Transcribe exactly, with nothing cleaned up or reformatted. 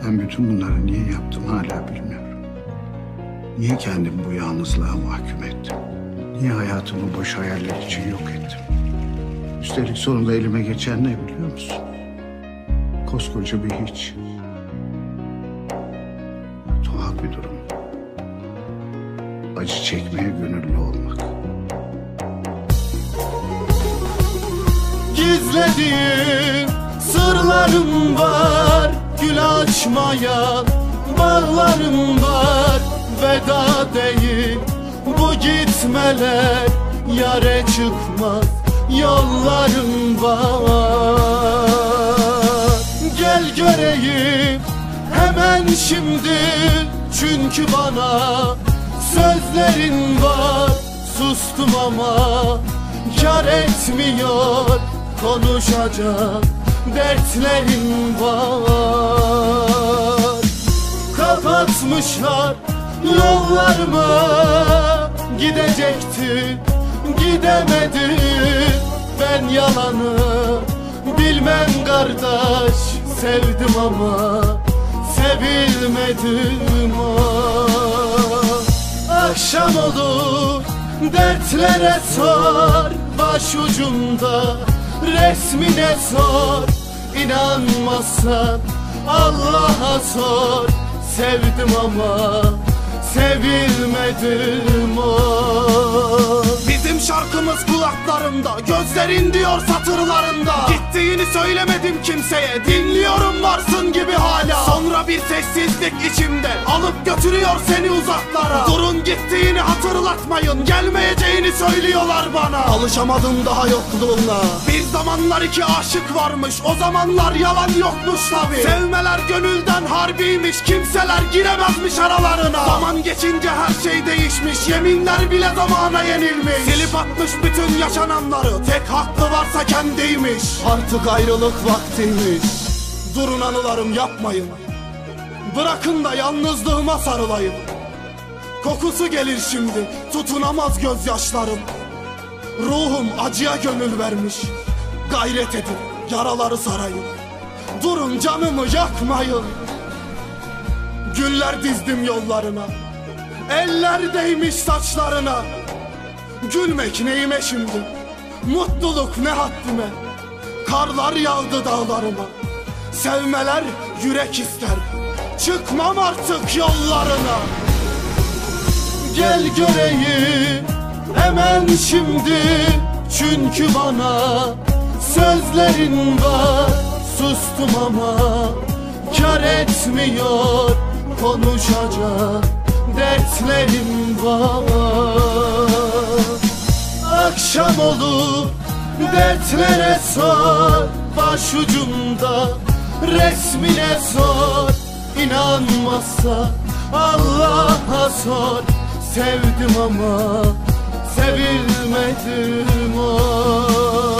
Ben bütün bunları niye yaptım hala bilmiyorum. Niye kendimi bu yalnızlığa mahkum ettim? Niye hayatımı boş hayaller için yok ettim? Üstelik sonunda elime geçen ne biliyor musun? Koskoca bir hiç. Tuhaf bir durum. Acı çekmeye gönüllü olmak. Gizlediğim sırlarım var, gül açmayan bağlarım var. Veda değil bu gitmeler, yare çıkmaz yollarım var. Gel göreyim hemen şimdi, çünkü bana sözlerin var. Sustum ama kar etmiyor, konuşacak dertlerim var. Kapatmışlar yollarımı, gidecektim gidemedim. Ben yalanı bilmem kardeş, sevdim ama sevilmedim ah. Akşam olur dertlere sor, başucumda resmine sor. İnanmazsan Allah'a sor, sevdim ama sevilmedim o. Bizim şarkımız kulaklarımda, gözlerin diyor satırlarında. Gittiğini söylemedim kimseye, dinliyorum varsın gibi hala. Sonra bir sessizlik içimde alıp götürüyor seni uzaklara. Durun, gittiğini hatırlatmayın, gelmeyeceğini söylüyorlar bana. Alışamadım daha yokluğuna. Bir zamanlar iki aşık varmış, o zamanlar yalan yokmuş tabi. Sevmeler gönülden harbiymiş, kimseler giremezmiş aralarına. Zaman geçince her şey değişmiş, yeminler bile zamana yenilmiş. Silip atmış bütün yaşananları, tek haklı varsa kendiymiş. Artık ayrılık vaktiymiş. Durun anılarım, yapmayın. Bırakın da yalnızlığıma sarılayım. Kokusu gelir şimdi, tutunamaz gözyaşlarım. Ruhum acıya gönül vermiş, gayret edin yaraları sarayım. Durun, canımı yakmayın. Güller dizdim yollarına, eller değmiş saçlarına. Gülmek neyime şimdi, mutluluk ne haddime. Karlar yağdı dağlarıma, sevmeler yürek ister. Çıkmam artık yollarına. Gel göreyim hemen şimdi, çünkü bana sözlerin var. Sustum ama kar etmiyor, konuşacak dertlerim var. Akşam olur dertlere sor, başucumda resmine sor. İnanmazsa Allah'a sor, sevdim ama sevilmedim o.